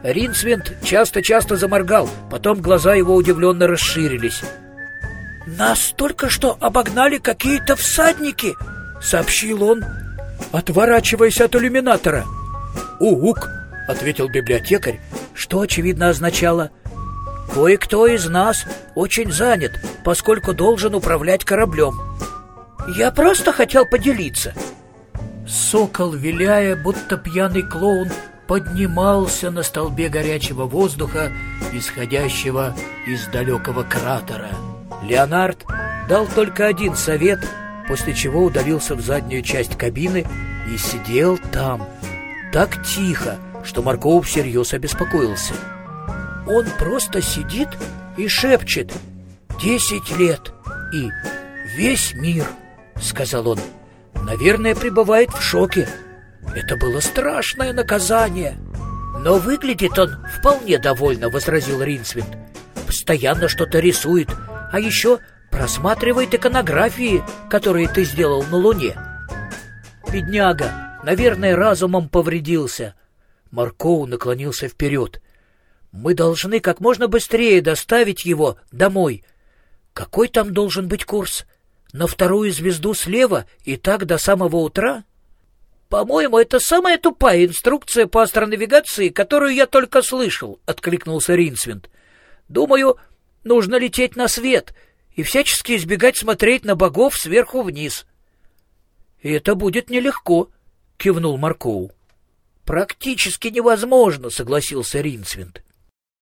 Ринсвинд часто-часто заморгал, потом глаза его удивленно расширились. «Нас только что обогнали какие-то всадники», — сообщил он, отворачиваясь от иллюминатора. «Ук», — ответил библиотекарь, что очевидно означало: «Кое-кто из нас очень занят, поскольку должен управлять кораблем. Я просто хотел поделиться». Сокол, виляя, будто пьяный клоун, поднимался на столбе горячего воздуха, исходящего из далекого кратера. Леонард дал только один совет, после чего удалился в заднюю часть кабины и сидел там, так тихо, что Марков всерьез обеспокоился. Он просто сидит и шепчет: «10 лет и весь мир», — сказал он. «Наверное, пребывает в шоке. Это было страшное наказание». «Но выглядит он вполне довольно», — возразил Ринсвинд. «Постоянно что-то рисует, а еще просматривает иконографии, которые ты сделал на Луне». «Бедняга, наверное, разумом повредился». Маркоу наклонился вперед. «Мы должны как можно быстрее доставить его домой. Какой там должен быть курс? На вторую звезду слева и так до самого утра?» «По-моему, это самая тупая инструкция по астронавигации, которую я только слышал», — откликнулся Ринсвинд. «Думаю, нужно лететь на свет и всячески избегать смотреть на богов сверху вниз». «Это будет нелегко», — кивнул Маркоу. «Практически невозможно», — согласился Ринсвинд.